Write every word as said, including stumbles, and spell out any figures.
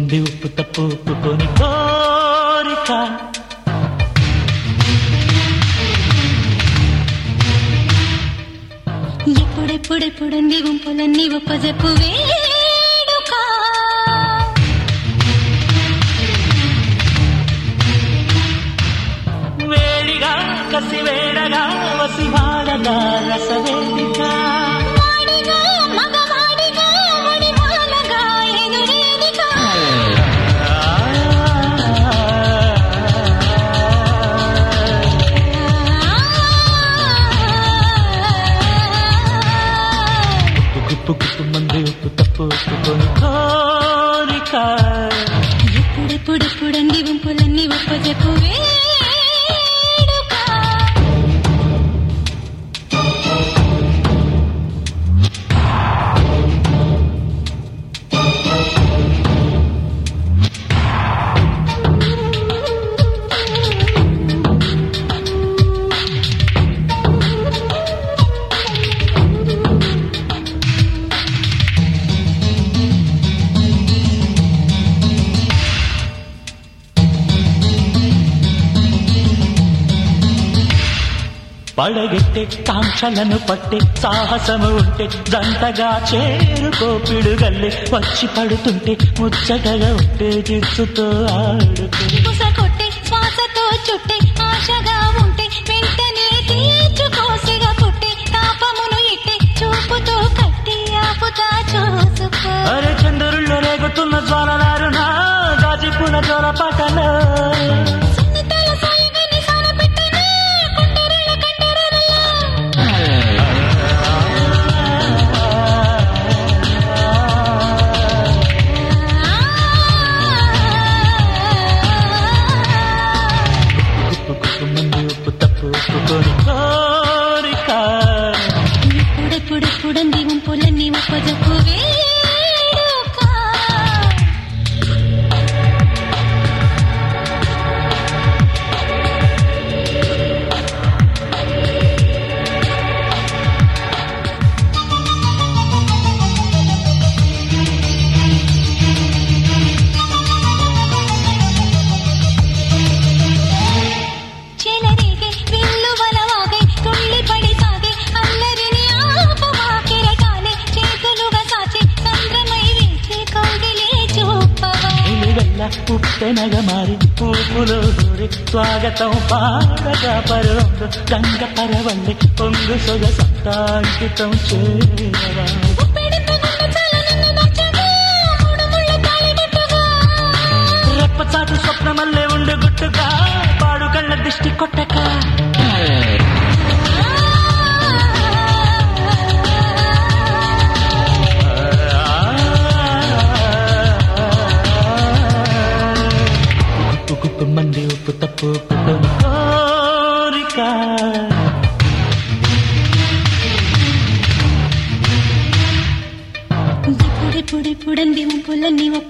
మంది ఉప్పు తప్పు ఒప్పుకొని కోరిక ఎప్పుడెప్పుడెప్పుడంది గుంపులన్నీ ఒప్పజెప్పు వేడుక వేడిగా కసి వేడగా వసివాడగా రసవేదిక ఉప్పు మంది ఉప్పు తప్పు ఒప్పుకొని కోరిక ఎప్పుడెప్పుడెప్పుడంది గుంపులన్నీ ఒప్పజెప్పు పడగెట్టే కాంక్షలను పట్టే సాహసము ఉంటే దంటగా చేరుకో పిడుగల్లే వచ్చి పడుతుంటే ముచ్చటగా ఉంటే జిత్తుతో ఆడుకొట్టే శ్వాసతో చుట్టే ఆశగా ఉంటే వెంటనే తీర్చుకోసిగా పుట్టే తాపమును ఇట్టే చూపుతో కట్టి ఆపుతా చూసుకో అరే చంద్రుల్లో రేగుతున్న జ్వాలలారునా గాజిపుల జ్వర పటలో ఎప్పుడెప్పుడెప్పుడంది గుంపులన్నీ ఒప్పజెప్పు వేడుక చెలరేగే విల్లు వలవాగే తుళ్ళి పడి సాగే అల్లరిని ఆపవాకిరటాలే చేతులుగా సాచి సంద్రమై వేచి కౌగిలే చూపవా ఇలివెల్ల ఉప్పెనగ మారి పూపులో దూరి స్వాగతం పాడగా పరవందు గంగ పరవల్లి పొంగు సొగ సత్తాంకితం చేరవా రెప్పచాటు స్వప్నమల్లే ఉండు గుట్టుగా పాడు కళ్ళ దిష్టి కొట్టక ఉప్పు కుప్పు మంది ఉప్పు తప్పు ఒప్పుకొని కోరిక ఎప్పుడెప్పుడెప్పుడంది గుంపులన్నీ ఒప్ప